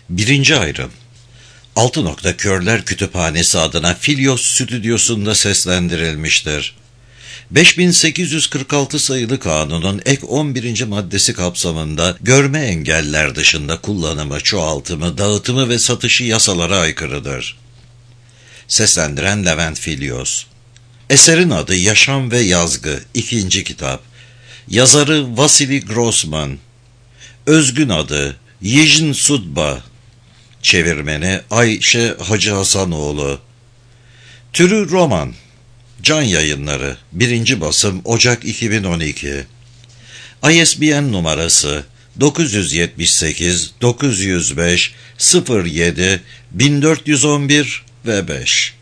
Birinci ayrım. Körler Kütüphanesi adına Filyos Stüdyosu'nda seslendirilmiştir. 5846 sayılı kanunun ek 11. maddesi kapsamında görme engeller dışında kullanımı, çoğaltımı, dağıtımı ve satışı yasalara aykırıdır. Seslendiren Levent Filyos. Eserin adı Yaşam ve Yazgı, 2. kitap. Yazarı Vasili Grossman. Özgün adı Yijin Sudba. Çevirmeni Ayşe Hacı Hasanoğlu. Türü roman. Can Yayınları. 1. basım Ocak 2012. ISBN numarası 978 905 07 1411 ve 5.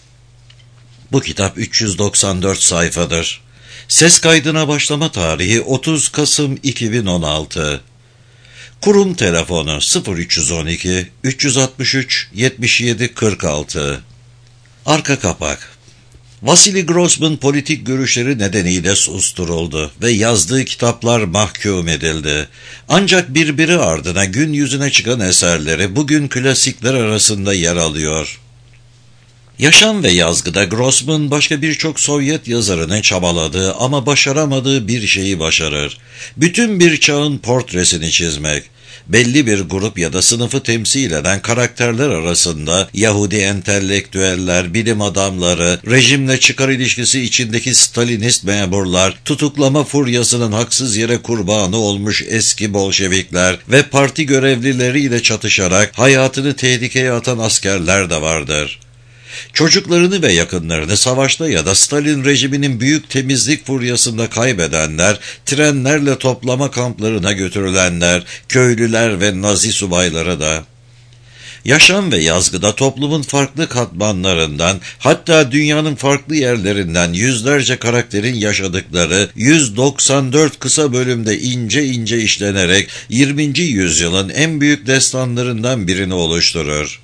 Bu kitap 394 sayfadır. Ses kaydına başlama tarihi 30 Kasım 2016. Kurum telefonu 0312 363 77 46. Arka kapak. Vasili Grossman politik görüşleri nedeniyle susturuldu ve yazdığı kitaplar mahkum edildi. Ancak birbiri ardına gün yüzüne çıkan eserleri bugün klasikler arasında yer alıyor. Yaşam ve Yazgı'da Grossman başka birçok Sovyet yazarının çabaladığı ama başaramadığı bir şeyi başarır. Bütün bir çağın portresini çizmek. Belli bir grup ya da sınıfı temsil eden karakterler arasında Yahudi entelektüeller, bilim adamları, rejimle çıkar ilişkisi içindeki Stalinist memurlar, tutuklama furyasının haksız yere kurbanı olmuş eski Bolşevikler ve parti görevlileriyle çatışarak hayatını tehlikeye atan askerler de vardır. Çocuklarını ve yakınlarını savaşta ya da Stalin rejiminin büyük temizlik furyasında kaybedenler, trenlerle toplama kamplarına götürülenler, köylüler ve Nazi subayları da. Yaşam ve Yazgı'da toplumun farklı katmanlarından, hatta dünyanın farklı yerlerinden yüzlerce karakterin yaşadıkları 194 kısa bölümde ince ince işlenerek 20. yüzyılın en büyük destanlarından birini oluşturur.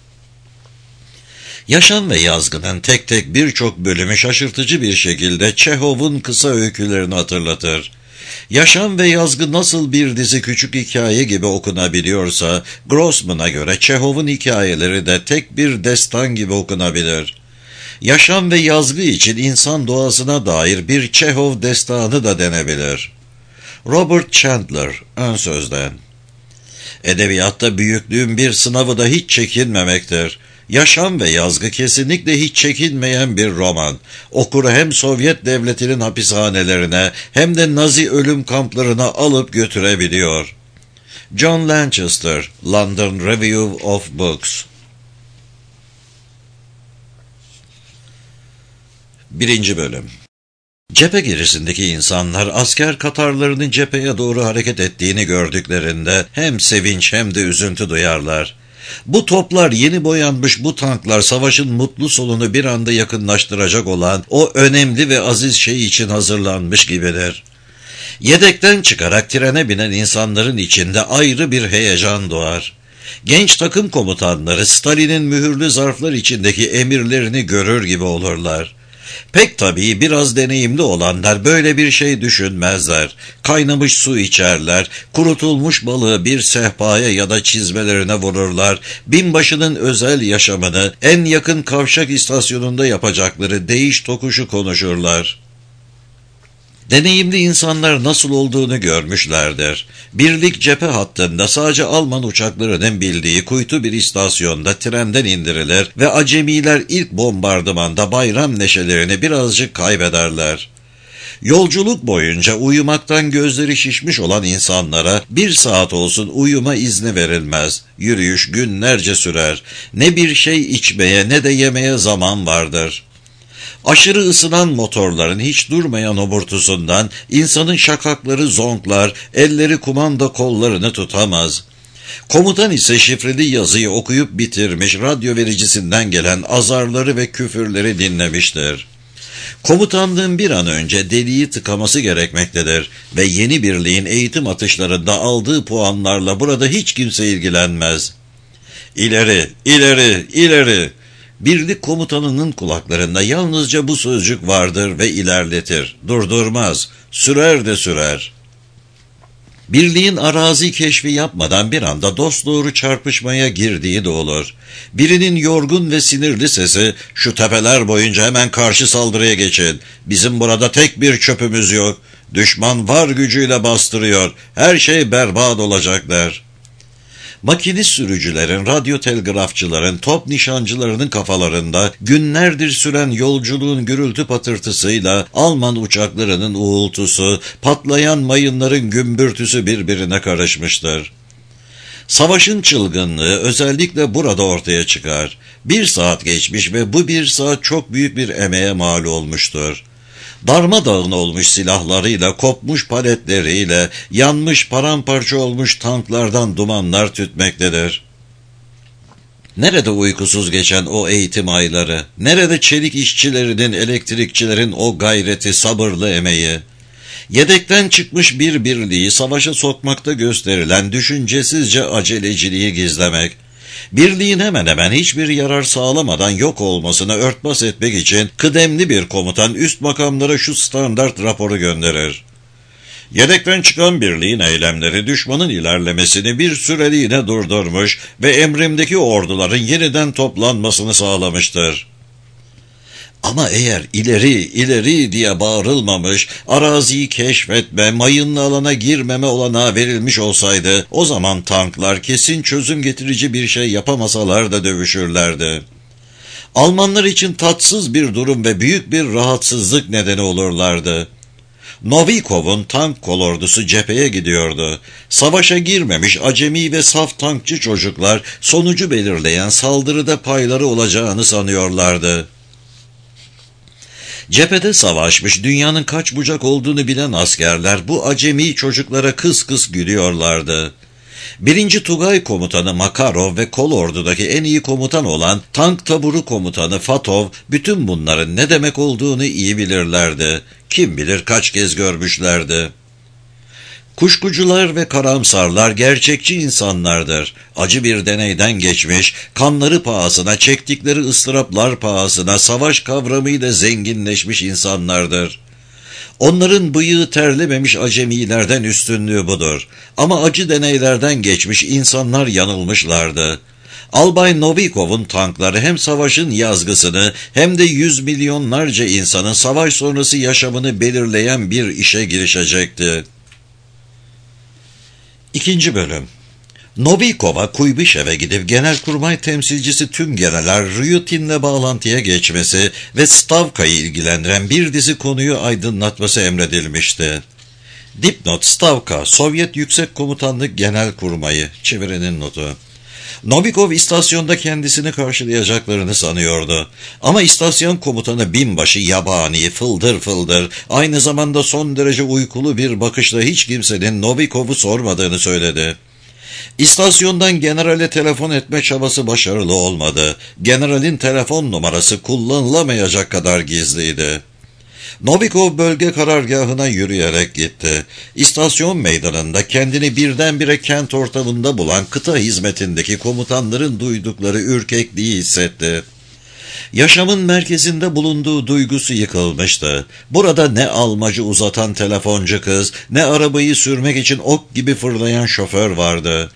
Yaşam ve Yazgı'nın tek tek birçok bölümü şaşırtıcı bir şekilde Çehov'un kısa öykülerini hatırlatır. Yaşam ve Yazgı nasıl bir dizi küçük hikaye gibi okunabiliyorsa, Grossman'a göre Çehov'un hikayeleri de tek bir destan gibi okunabilir. Yaşam ve Yazgı için insan doğasına dair bir Çehov destanı da denebilir. Robert Chandler, ön sözden. Edebiyatta büyüklüğün bir sınavı da hiç çekinmemektir. Yaşam ve Yazgı kesinlikle hiç çekinmeyen bir roman. Okuru hem Sovyet devletinin hapishanelerine hem de Nazi ölüm kamplarına alıp götürebiliyor. John Lanchester, London Review of Books. 1. bölüm. Cephe gerisindeki insanlar asker katarlarının cepheye doğru hareket ettiğini gördüklerinde hem sevinç hem de üzüntü duyarlar. Bu toplar, yeni boyanmış bu tanklar savaşın mutlu sonunu bir anda yakınlaştıracak olan o önemli ve aziz şey için hazırlanmış gibidir. Yedekten çıkarak trene binen insanların içinde ayrı bir heyecan doğar. Genç takım komutanları Stalin'in mühürlü zarflar içindeki emirlerini görür gibi olurlar. Pek tabii biraz deneyimli olanlar böyle bir şey düşünmezler. Kaynamış su içerler, kurutulmuş balığı bir sehpaya ya da çizmelerine vururlar, binbaşının özel yaşamını en yakın kavşak istasyonunda yapacakları değiş tokuşu konuşurlar. Deneyimli insanlar nasıl olduğunu görmüşlerdir. Birlik cephe hattında sadece Alman uçaklarının bildiği kuytu bir istasyonda trenden indirilir ve acemiler ilk bombardımanda bayram neşelerini birazcık kaybederler. Yolculuk boyunca uyumaktan gözleri şişmiş olan insanlara 1 saat olsun uyuma izni verilmez. Yürüyüş günlerce sürer. Ne bir şey içmeye ne de yemeye zaman vardır. Aşırı ısınan motorların hiç durmayan homurtusundan insanın şakakları zonklar, elleri kumanda kollarını tutamaz. Komutan ise şifreli yazıyı okuyup bitirmiş, radyo vericisinden gelen azarları ve küfürleri dinlemiştir. Komutanlığın bir an önce deliği tıkaması gerekmektedir ve yeni birliğin eğitim atışlarında aldığı puanlarla burada hiç kimse ilgilenmez. İleri, ileri, ileri! Birlik komutanının kulaklarında yalnızca bu sözcük vardır ve ilerletir, durdurmaz, sürer de sürer. Birliğin arazi keşfi yapmadan bir anda dosdoğru çarpışmaya girdiği de olur. Birinin yorgun ve sinirli sesi, "Şu tepeler boyunca hemen karşı saldırıya geçin. Bizim burada tek bir çöpümüz yok. Düşman var gücüyle bastırıyor. Her şey berbat olacak" der. Makinist sürücülerin, radyo telgrafçıların, top nişancılarının kafalarında günlerdir süren yolculuğun gürültü patırtısıyla Alman uçaklarının uğultusu, patlayan mayınların gümbürtüsü birbirine karışmıştır. Savaşın çılgınlığı özellikle burada ortaya çıkar. 1 saat geçmiş ve bu 1 saat çok büyük bir emeğe mal olmuştur. Darmadağın olmuş silahlarıyla, kopmuş paletleriyle, yanmış paramparça olmuş tanklardan dumanlar tütmektedir. Nerede uykusuz geçen o eğitim ayları? Nerede çelik işçilerinin, elektrikçilerin o gayreti, sabırlı emeği? Yedekten çıkmış bir birliği savaşa sokmakta gösterilen düşüncesizce aceleciliği gizlemek, birliğin hemen hemen hiçbir yarar sağlamadan yok olmasını örtbas etmek için kıdemli bir komutan üst makamlara şu standart raporu gönderir: "Yedekten çıkan birliğin eylemleri düşmanın ilerlemesini bir süreliğine durdurmuş ve emrimdeki orduların yeniden toplanmasını sağlamıştır." Ama eğer ileri ileri diye bağırılmamış, araziyi keşfetme, mayınlı alana girmeme olanağı verilmiş olsaydı, o zaman tanklar kesin çözüm getirici bir şey yapamasalar da dövüşürlerdi. Almanlar için tatsız bir durum ve büyük bir rahatsızlık nedeni olurlardı. Novikov'un tank kolordusu cepheye gidiyordu. Savaşa girmemiş acemi ve saf tankçı çocuklar sonucu belirleyen saldırıda payları olacağını sanıyorlardı. Cephede savaşmış, dünyanın kaç bucak olduğunu bilen askerler bu acemi çocuklara kıs kıs gülüyorlardı. 1. Tugay komutanı Makarov ve kolordudaki en iyi komutan olan tank taburu komutanı Fatov bütün bunların ne demek olduğunu iyi bilirlerdi. Kim bilir kaç kez görmüşlerdi. Kuşkucular ve karamsarlar gerçekçi insanlardır. Acı bir deneyden geçmiş, kanları pahasına, çektikleri ıstıraplar pahasına savaş kavramıyla zenginleşmiş insanlardır. Onların bıyığı terlememiş acemilerden üstünlüğü budur. Ama acı deneylerden geçmiş insanlar yanılmışlardı. Albay Novikov'un tankları hem savaşın yazgısını hem de 100 milyonlarca insanın savaş sonrası yaşamını belirleyen bir işe girişecekti. 2. Bölüm. Novikov'a Kuybişev'e gidip Genelkurmay temsilcisi Tümgeneral Ryutin'le bağlantıya geçmesi ve Stavka'yı ilgilendiren bir dizi konuyu aydınlatması emredilmişti. Dipnot: Stavka, Sovyet Yüksek Komutanlık Genelkurmayı. Çevirinin notu. Novikov istasyonda kendisini karşılayacaklarını sanıyordu. Ama istasyon komutanı binbaşı yabani, fıldır fıldır, aynı zamanda son derece uykulu bir bakışla hiç kimsenin Novikov'u sormadığını söyledi. İstasyondan generale telefon etme çabası başarılı olmadı. Generalin telefon numarası kullanılamayacak kadar gizliydi. Novikov bölge karargahına yürüyerek gitti. İstasyon meydanında kendini birdenbire kent ortamında bulan kıta hizmetindeki komutanların duydukları ürkekliği hissetti. Yaşamın merkezinde bulunduğu duygusu yıkılmıştı. Burada ne almacı uzatan telefoncu kız, ne arabayı sürmek için ok gibi fırlayan şoför vardı.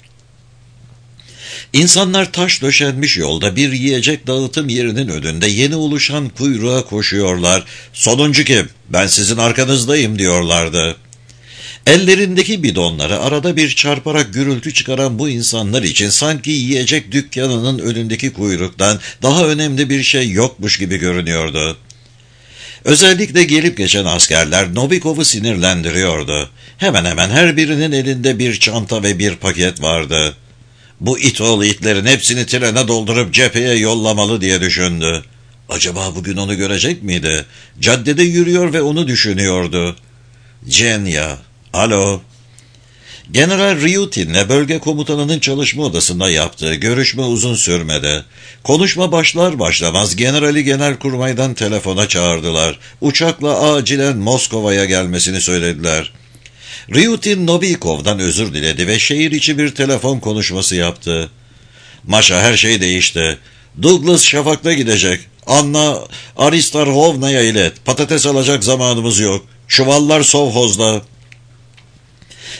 İnsanlar taş döşenmiş yolda bir yiyecek dağıtım yerinin önünde yeni oluşan kuyruğa koşuyorlar. "Sonuncu kim? Ben sizin arkanızdayım" diyorlardı. Ellerindeki bidonları arada bir çarparak gürültü çıkaran bu insanlar için sanki yiyecek dükkanının önündeki kuyruktan daha önemli bir şey yokmuş gibi görünüyordu. Özellikle gelip geçen askerler Novikov'u sinirlendiriyordu. Hemen hemen her birinin elinde bir çanta ve bir paket vardı. Bu itoğlu itlerin hepsini trene doldurup cepheye yollamalı diye düşündü. Acaba bugün onu görecek miydi? Caddede yürüyor ve onu düşünüyordu. Cenya. Alo. General Ryutin'le bölge komutanının çalışma odasında yaptığı görüşme uzun sürmedi. Konuşma başlar başlamaz generali Genelkurmay'dan telefona çağırdılar. Uçakla acilen Moskova'ya gelmesini söylediler. Ryutin Novikov'dan özür diledi ve şehir içi bir telefon konuşması yaptı. "Maşa, her şey değişti. Douglas Şafak'ta gidecek. Anna Aristarhovna'ya ilet. Patates alacak zamanımız yok. Çuvallar sovhozda."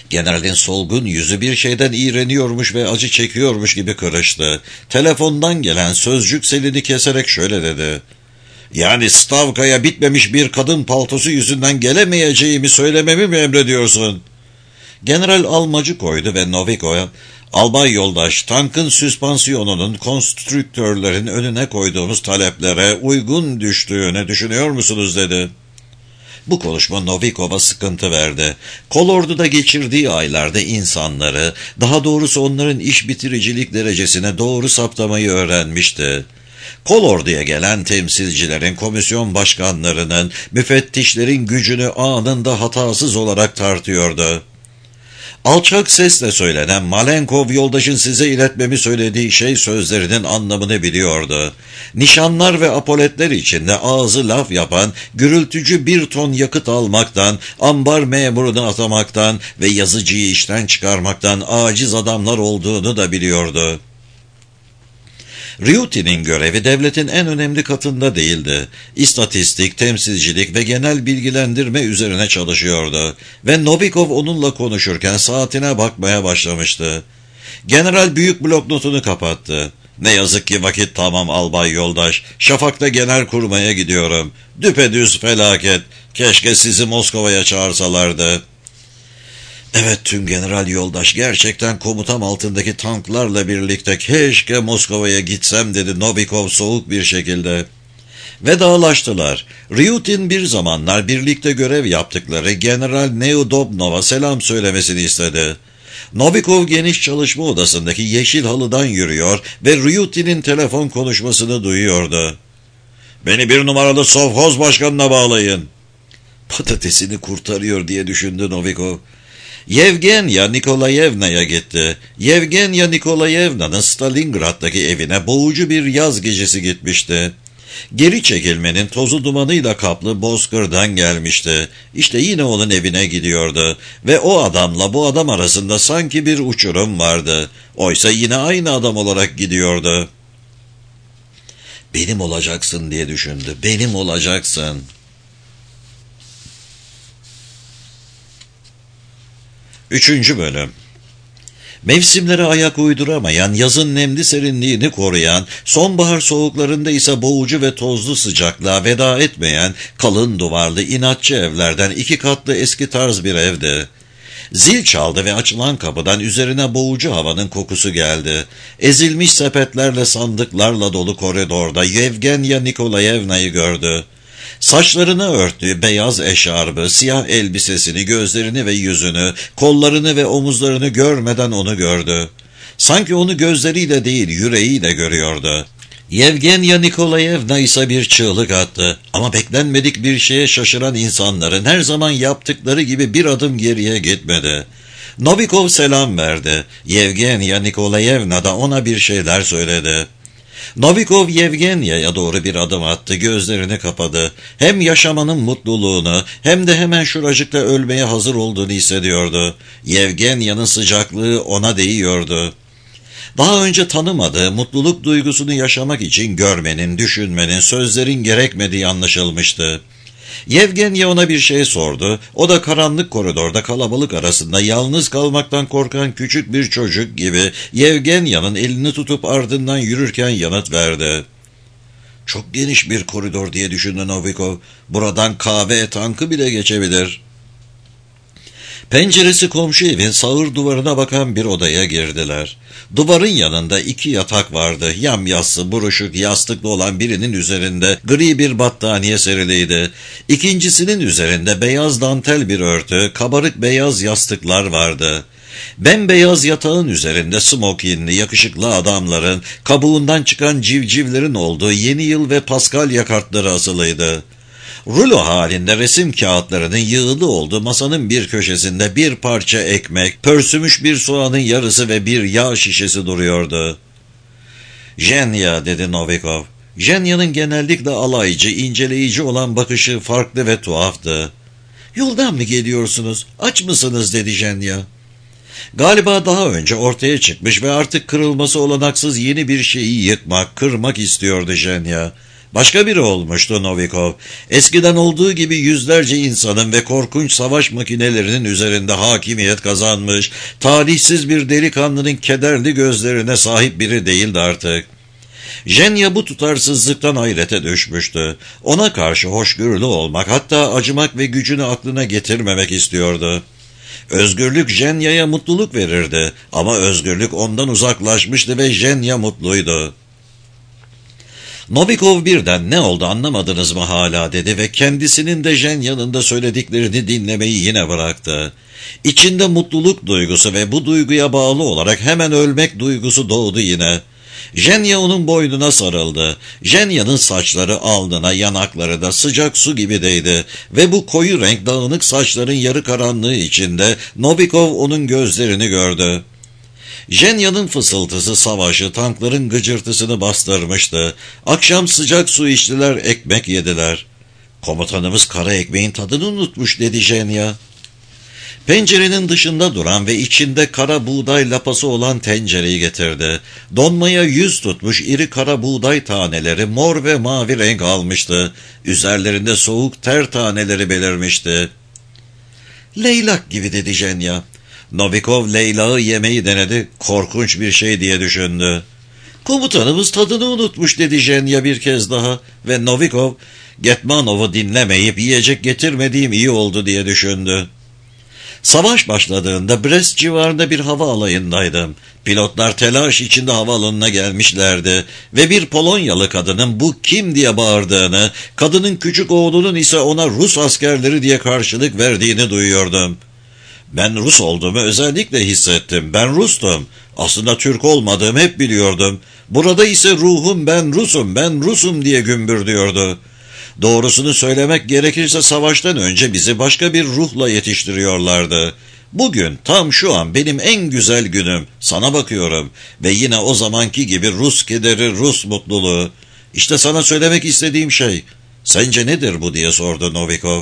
Generalin solgun yüzü bir şeyden iğreniyormuş ve acı çekiyormuş gibi kırıştı. Telefondan gelen sözcük selini keserek şöyle dedi: "Yani Stavka'ya bitmemiş bir kadın paltosu yüzünden gelemeyeceğimi söylememi mi emrediyorsun?" General almacı koydu ve Novikov'a, "Albay yoldaş, tankın süspansiyonunun konstrüktörlerin önüne koyduğumuz taleplere uygun düştüğünü düşünüyor musunuz?" dedi. Bu konuşma Novikov'a sıkıntı verdi. Kolordu'da geçirdiği aylarda insanları, daha doğrusu onların iş bitiricilik derecesine doğru saptamayı öğrenmişti. Kolordu'ya gelen temsilcilerin, komisyon başkanlarının, müfettişlerin gücünü anında hatasız olarak tartıyordu. Alçak sesle söylenen "Malenkov yoldaşın size iletmemi söylediği şey" sözlerinin anlamını biliyordu. Nişanlar ve apoletler içinde ağzı laf yapan, gürültücü bir ton yakıt almaktan, ambar memurunu atamaktan ve yazıcıyı işten çıkarmaktan aciz adamlar olduğunu da biliyordu. Ryutin'in görevi devletin en önemli katında değildi. İstatistik, temsilcilik ve genel bilgilendirme üzerine çalışıyordu. Ve Novikov onunla konuşurken saatine bakmaya başlamıştı. General büyük bloknotunu kapattı. "Ne yazık ki vakit tamam albay yoldaş. Şafak'ta genel kurmaya gidiyorum. Düpedüz felaket. Keşke sizi Moskova'ya çağırsalardı." "Evet Tümgeneral yoldaş, gerçekten komutam altındaki tanklarla birlikte keşke Moskova'ya gitsem" dedi Novikov soğuk bir şekilde. Vedalaştılar. Ryutin bir zamanlar birlikte görev yaptıkları General Neudobnov'a selam söylemesini istedi. Novikov geniş çalışma odasındaki yeşil halıdan yürüyor ve Ryutin'in telefon konuşmasını duyuyordu. "Beni 1 numaralı sovhoz başkanına bağlayın." Patatesini kurtarıyor diye düşündü Novikov. Yevgenya Nikolayevna'ya gitti. Yevgenya Nikolayevna'nın Stalingrad'daki evine boğucu bir yaz gecesi gitmişti. Geri çekilmenin tozu dumanıyla kaplı bozkırdan gelmişti. İşte yine onun evine gidiyordu. Ve o adamla bu adam arasında sanki bir uçurum vardı. Oysa yine aynı adam olarak gidiyordu. "Benim olacaksın" diye düşündü. "Benim olacaksın." 3. Bölüm. Mevsimlere ayak uyduramayan, yazın nemli serinliğini koruyan, sonbahar soğuklarında ise boğucu ve tozlu sıcaklığa veda etmeyen, kalın duvarlı, inatçı evlerden 2 katlı eski tarz bir evdi. Zil çaldı ve açılan kapıdan üzerine boğucu havanın kokusu geldi. Ezilmiş sepetlerle, sandıklarla dolu koridorda Yevgenya Nikolayevna'yı gördü. Saçlarını örttüğü beyaz eşarbı, siyah elbisesini, gözlerini ve yüzünü, kollarını ve omuzlarını görmeden onu gördü. Sanki onu gözleriyle değil, yüreğiyle görüyordu. Yevgenya Nikolayevna ise bir çığlık attı. Ama beklenmedik bir şeye şaşıran insanların her zaman yaptıkları gibi bir adım geriye gitmedi. Novikov selam verdi. Yevgenya Nikolayevna da ona bir şeyler söyledi. Novikov Yevgenya'ya doğru bir adım attı, gözlerini kapadı. Hem yaşamanın mutluluğunu hem de hemen şuracıkta ölmeye hazır olduğunu hissediyordu. Yevgenya'nın sıcaklığı ona değiyordu. Daha önce tanımadığı mutluluk duygusunu yaşamak için görmenin, düşünmenin, sözlerin gerekmediği anlaşılmıştı. Yevgenya ona bir şey sordu. O da karanlık koridorda kalabalık arasında yalnız kalmaktan korkan küçük bir çocuk gibi Yevgenya'nın elini tutup ardından yürürken yanıt verdi. "Çok geniş bir koridor" diye düşündü Novikov. "Buradan kahve tankı bile geçebilir." Penceresi komşu evin sağır duvarına bakan bir odaya girdiler. Duvarın yanında 2 yatak vardı. Yamyassı, buruşuk, yastıklı olan birinin üzerinde gri bir battaniye seriliydi. İkincisinin üzerinde beyaz dantel bir örtü, kabarık beyaz yastıklar vardı. Bembeyaz yatağın üzerinde smokinli, yakışıklı adamların, kabuğundan çıkan civcivlerin olduğu Yeni Yıl ve Paskalya kartları asılıydı. Rulo halinde resim kağıtlarının yığılı olduğu masanın bir köşesinde bir parça ekmek, pörsümüş bir soğanın yarısı ve bir yağ şişesi duruyordu. "Jenya" dedi Novikov. Jenya'nın genellikle alaycı, inceleyici olan bakışı farklı ve tuhaftı. "Yoldan mı geliyorsunuz? Aç mısınız?" dedi Jenya. Galiba daha önce ortaya çıkmış ve artık kırılması olanaksız yeni bir şeyi yıkmak, kırmak istiyordu Jenya. Başka biri olmuştu Novikov. Eskiden olduğu gibi yüzlerce insanın ve korkunç savaş makinelerinin üzerinde hakimiyet kazanmış, talihsiz bir delikanlının kederli gözlerine sahip biri değildi artık. Jenya bu tutarsızlıktan hayrete düşmüştü. Ona karşı hoşgörülü olmak, hatta acımak ve gücünü aklına getirmemek istiyordu. Özgürlük Jenya'ya mutluluk verirdi ama özgürlük ondan uzaklaşmıştı ve Jenya mutluydu. Novikov birden "Ne oldu, anlamadınız mı hala?" dedi ve kendisinin de Jenya'nın da söylediklerini dinlemeyi yine bıraktı. İçinde mutluluk duygusu ve bu duyguya bağlı olarak hemen ölmek duygusu doğdu yine. Jenya onun boynuna sarıldı. Jenya'nın saçları alnına, yanakları da sıcak su gibi değdi ve bu koyu renk dağınık saçların yarı karanlığı içinde Novikov onun gözlerini gördü. Jenya'nın fısıltısı savaşı, tankların gıcırtısını bastırmıştı. Akşam sıcak su içtiler, ekmek yediler. "Komutanımız kara ekmeğin tadını unutmuş," dedi Jenya. Pencerenin dışında duran ve içinde kara buğday lapası olan tencereyi getirdi. Donmaya yüz tutmuş iri kara buğday taneleri mor ve mavi renk almıştı. Üzerlerinde soğuk ter taneleri belirmişti. "Leylak gibi," dedi Jenya. Novikov leylağı yemeyi denedi. Korkunç bir şey diye düşündü. "Komutanımız tadını unutmuş," dedi Jenya bir kez daha ve Novikov, "Getmanov'u dinlemeyip yiyecek getirmediğim iyi oldu," diye düşündü. Savaş başladığında Brest civarında bir hava alayındaydım. Pilotlar telaş içinde havaalanına gelmişlerdi ve bir Polonyalı kadının "Bu kim?" diye bağırdığını, kadının küçük oğlunun ise ona "Rus askerleri" diye karşılık verdiğini duyuyordum. Ben Rus olduğumu özellikle hissettim. Ben Rus'tum. Aslında Türk olmadığımı hep biliyordum. Burada ise ruhum "Ben Rus'um, ben Rus'um" diye gümbürdüyordu. Doğrusunu söylemek gerekirse savaştan önce bizi başka bir ruhla yetiştiriyorlardı. Bugün, tam şu an benim en güzel günüm. Sana bakıyorum ve yine o zamanki gibi Rus kederi, Rus mutluluğu. İşte sana söylemek istediğim şey. Sence nedir bu diye sordu Novikov.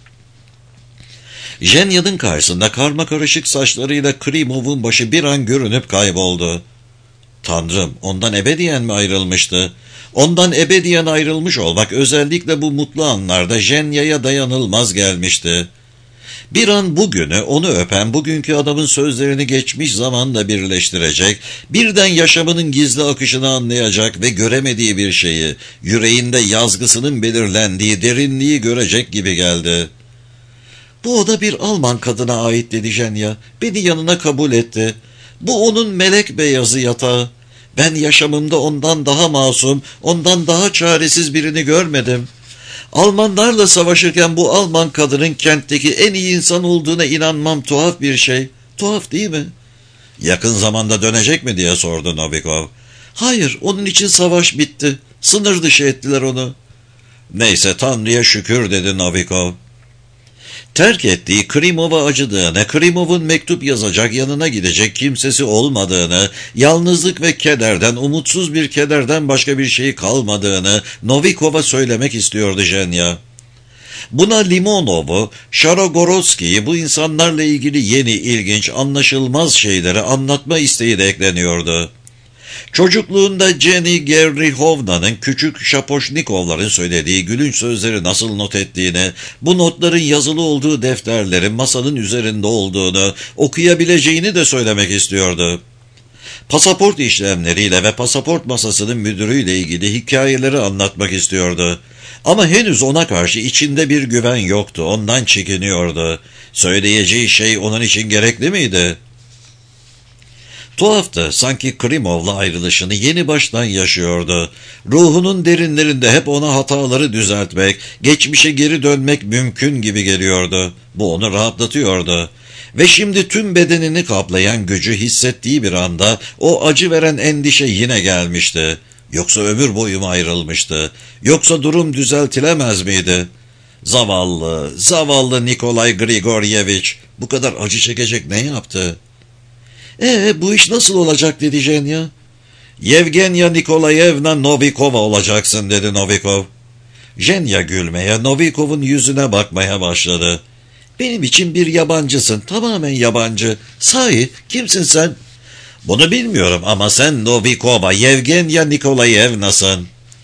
Jenya'nın karşısında karmakarışık saçlarıyla Krimov'un başı bir an görünüp kayboldu. Tanrım, ondan ebediyen mi ayrılmıştı? Ondan ebediyen ayrılmış olmak özellikle bu mutlu anlarda Jenya'ya dayanılmaz gelmişti. Bir an bugünü, onu öpen bugünkü adamın sözlerini geçmiş zamanla birleştirecek, birden yaşamının gizli akışını anlayacak ve göremediği bir şeyi, yüreğinde yazgısının belirlendiği derinliği görecek gibi geldi. "Bu oda bir Alman kadına ait," dedi Jenya. "Beni yanına kabul etti. Bu onun melek beyazı yatağı. Ben yaşamımda ondan daha masum, ondan daha çaresiz birini görmedim. Almanlarla savaşırken bu Alman kadının kentteki en iyi insan olduğuna inanmam tuhaf bir şey. Tuhaf değil mi?" "Yakın zamanda dönecek mi?" diye sordu Novikov. "Hayır, onun için savaş bitti. Sınır dışı ettiler onu." "Neyse, Tanrı'ya şükür," dedi Novikov. Terk ettiği, Krimov'a acıdığını, Krimov'un mektup yazacak, yanına gidecek kimsesi olmadığını, yalnızlık ve kederden, umutsuz bir kederden başka bir şey kalmadığını Novikov'a söylemek istiyordu Jenya. Buna Limonov'u, Sharogorodski'yi, bu insanlarla ilgili yeni, ilginç, anlaşılmaz şeyleri anlatma isteği de ekleniyordu. Çocukluğunda Jenny Gerihovna'nın küçük Şapoşnikovların söylediği gülünç sözleri nasıl not ettiğini, bu notların yazılı olduğu defterlerin masanın üzerinde olduğunu, okuyabileceğini de söylemek istiyordu. Pasaport işlemleriyle ve pasaport masasının müdürüyle ilgili hikayeleri anlatmak istiyordu. Ama henüz ona karşı içinde bir güven yoktu, ondan çekiniyordu. Söyleyeceği şey onun için gerekli miydi? Tuhaftı, sanki Krimov'la ayrılışını yeni baştan yaşıyordu. Ruhunun derinlerinde hep ona hataları düzeltmek, geçmişe geri dönmek mümkün gibi geliyordu. Bu onu rahatlatıyordu. Ve şimdi tüm bedenini kaplayan gücü hissettiği bir anda o acı veren endişe yine gelmişti. Yoksa ömür boyu mu ayrılmıştı? Yoksa durum düzeltilemez miydi? Zavallı, zavallı Nikolay Grigoryevich bu kadar acı çekecek ne yaptı? Bu iş nasıl olacak?" dedi Jenya. "Yevgenya Nikolayevna Novikova olacaksın," dedi Novikov. Jenya gülmeye, Novikov'un yüzüne bakmaya başladı. "Benim için bir yabancısın, tamamen yabancı. Sahi, kimsin sen?" "Bunu bilmiyorum ama sen Novikova, Yevgenya Nikolayevna'sın."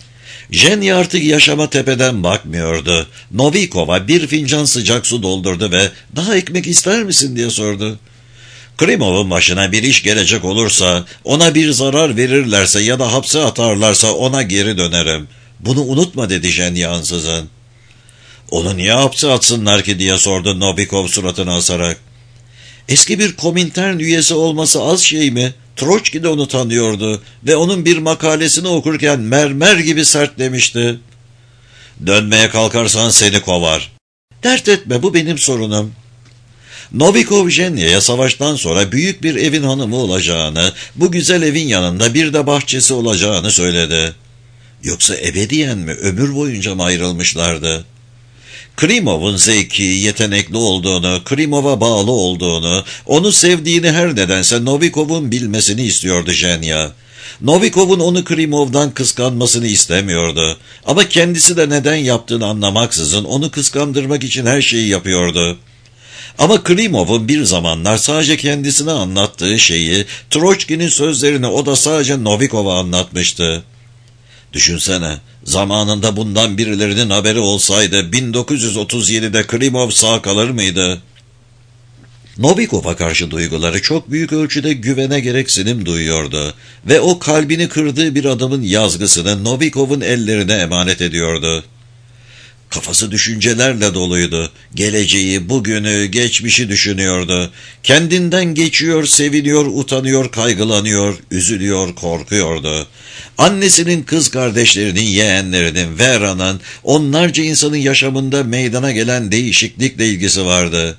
Jenya artık yaşama tepeden bakmıyordu. Novikov'a bir fincan sıcak su doldurdu ve "Daha ekmek ister misin?" diye sordu. "Krimov'un başına bir iş gelecek olursa, ona bir zarar verirlerse ya da hapse atarlarsa ona geri dönerim. Bunu unutma," dedi Jenya ansızın. "Onu niye hapse atsınlar ki?" diye sordu Novikov suratını asarak. Eski bir Komintern üyesi olması az şey mi? Troçki de onu tanıyordu ve onun bir makalesini okurken mermer gibi sertlemişti. "Dönmeye kalkarsan seni kovar." "Dert etme, bu benim sorunum." Novikov Jenya'ya savaştan sonra büyük bir evin hanımı olacağını, bu güzel evin yanında bir de bahçesi olacağını söyledi. Yoksa ebediyen mi, ömür boyunca mı ayrılmışlardı? Krimov'un zeki, yetenekli olduğunu, Krimov'a bağlı olduğunu, onu sevdiğini her nedense Novikov'un bilmesini istiyordu Jenya. Novikov'un onu Krimov'dan kıskanmasını istemiyordu. Ama kendisi de neden yaptığını anlamaksızın onu kıskandırmak için her şeyi yapıyordu. Ama Krimov'un bir zamanlar sadece kendisine anlattığı şeyi, Troçki'nin sözlerini o da sadece Novikov'a anlatmıştı. Düşünsene, zamanında bundan birilerinin haberi olsaydı 1937'de Krimov sağ kalır mıydı? Novikov'a karşı duyguları çok büyük ölçüde güvene gereksinim duyuyordu ve o kalbini kırdığı bir adamın yazgısını Novikov'un ellerine emanet ediyordu. Kafası düşüncelerle doluydu. Geleceği, bugünü, geçmişi düşünüyordu. Kendinden geçiyor, seviniyor, utanıyor, kaygılanıyor, üzülüyor, korkuyordu. Annesinin, kız kardeşlerinin, yeğenlerinin, Vera'nın, onlarca insanın yaşamında meydana gelen değişiklikle ilgisi vardı.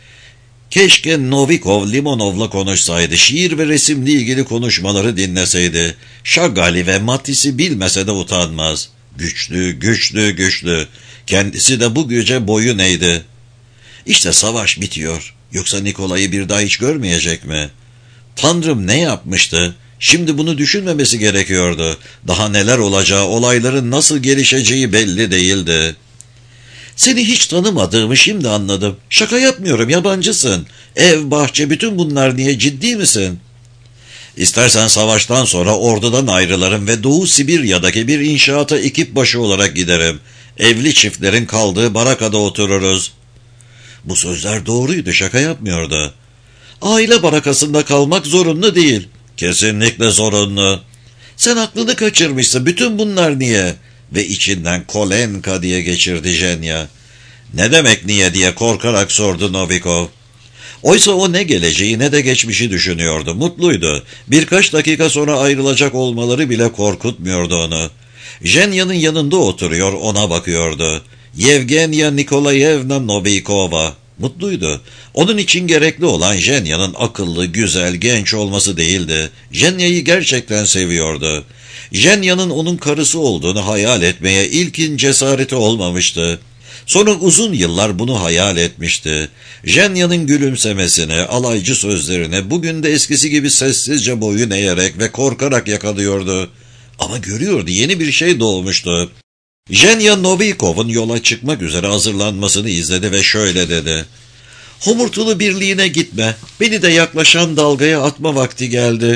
Keşke Novikov Limonov'la konuşsaydı, şiir ve resimle ilgili konuşmaları dinleseydi. Chagall'i ve Matisse'i bilmese de utanmaz. Güçlü, güçlü, güçlü. Kendisi de bu güce boyun eğdi. İşte savaş bitiyor. Yoksa Nikolay'ı bir daha hiç görmeyecek mi? Tanrım ne yapmıştı? Şimdi bunu düşünmemesi gerekiyordu. Daha neler olacağı, olayların nasıl gelişeceği belli değildi. "Seni hiç tanımadığımı şimdi anladım. Şaka yapmıyorum, yabancısın. Ev, bahçe, bütün bunlar niye, ciddi misin?" "İstersen savaştan sonra ordudan ayrılırım ve Doğu Sibirya'daki bir inşaata ekip başı olarak giderim. Evli çiftlerin kaldığı barakada otururuz." Bu sözler doğruydu, şaka yapmıyordu. "Aile barakasında kalmak zorunlu değil." "Kesinlikle zorunlu." "Sen aklını kaçırmışsın, bütün bunlar niye?" Ve içinden Kolenka diye geçirdi Jenya. "Ne demek niye?" diye korkarak sordu Novikov. Oysa o ne geleceği ne de geçmişi düşünüyordu, mutluydu. Birkaç dakika sonra ayrılacak olmaları bile korkutmuyordu onu. Jenya'nın yanında oturuyor, ona bakıyordu. Yevgenya Nikolayevna Novikova. Mutluydu. Onun için gerekli olan Jenya'nın akıllı, güzel, genç olması değildi. Jenya'yı gerçekten seviyordu. Jenya'nın onun karısı olduğunu hayal etmeye ilkin cesareti olmamıştı. Sonra uzun yıllar bunu hayal etmişti. Jenya'nın gülümsemesini, alaycı sözlerini bugün de eskisi gibi sessizce boyun eğerek ve korkarak yakalıyordu. Ama görüyordu, yeni bir şey doğmuştu. Jenya Novikov'un yola çıkmak üzere hazırlanmasını izledi ve şöyle dedi: "Homurtulu birliğine gitme, beni de yaklaşan dalgaya atma vakti geldi."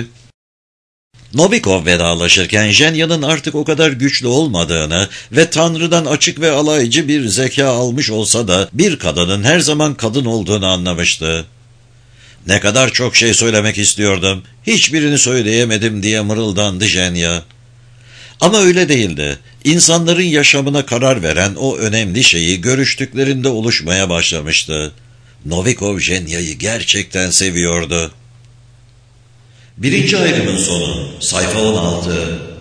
Novikov vedalaşırken Jenya'nın artık o kadar güçlü olmadığını ve Tanrı'dan açık ve alaycı bir zeka almış olsa da bir kadının her zaman kadın olduğunu anlamıştı. "Ne kadar çok şey söylemek istiyordum, hiçbirini söyleyemedim," diye mırıldandı Jenya. Ama öyle değildi. İnsanların yaşamına karar veren o önemli şeyi görüştüklerinde oluşmaya başlamıştı. Novikov Jenya'yı gerçekten seviyordu. 1. ayrımın sonu, sayfa 16.